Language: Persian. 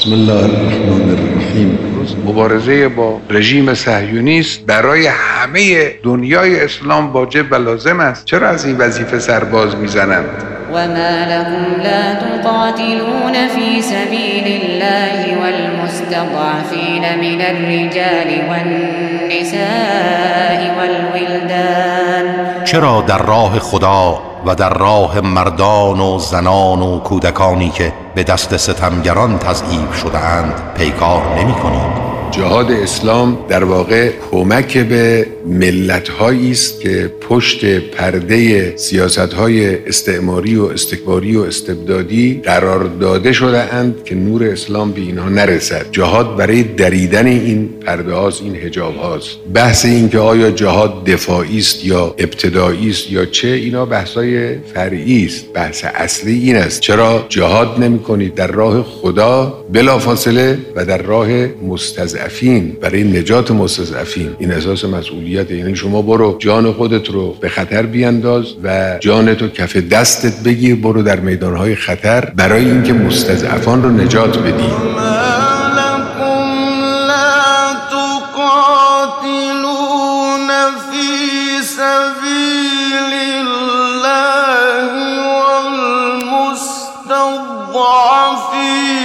بسم الله الرحمن الرحیم. مبارزه با رژیم صهیونیست برای همه دنیای اسلام واجب و لازم است. چرا از این وظیفه سرباز میزنند؟ وما لكم لا تقاتلون في سبيل الله والمستضعفين من الرجال والنساء والولدان. چرا در راه خدا و در راه مردان و زنان و کودکانی که به دست ستمگران تضعیف شده‌اند پیکار نمی‌کنید؟ جهاد اسلام در واقع کمک به ملت‌هایی است که پشت پرده سیاست‌های استعماری و استکباری و استبدادی قرار داده شده اند که نور اسلام به اینها نرسد. جهاد برای دریدن این پرده هاست، این حجاب هاست. بحث این که آیا جهاد دفاعی است یا ابتدایی است یا چه، اینا بحث‌های فرعی است. بحث اصلی این است چرا جهاد نمی‌کنید در راه خدا بلافاصله و در راه مستضعفین، برای نجات مستضعفین. این اساس مسئولیت. یعنی شما برو جان خودت رو به خطر بیانداز و جانتو کف دستت بگیر، برو در میدانهای خطر برای اینکه مستضعفان رو نجات بدی. والمستضعفين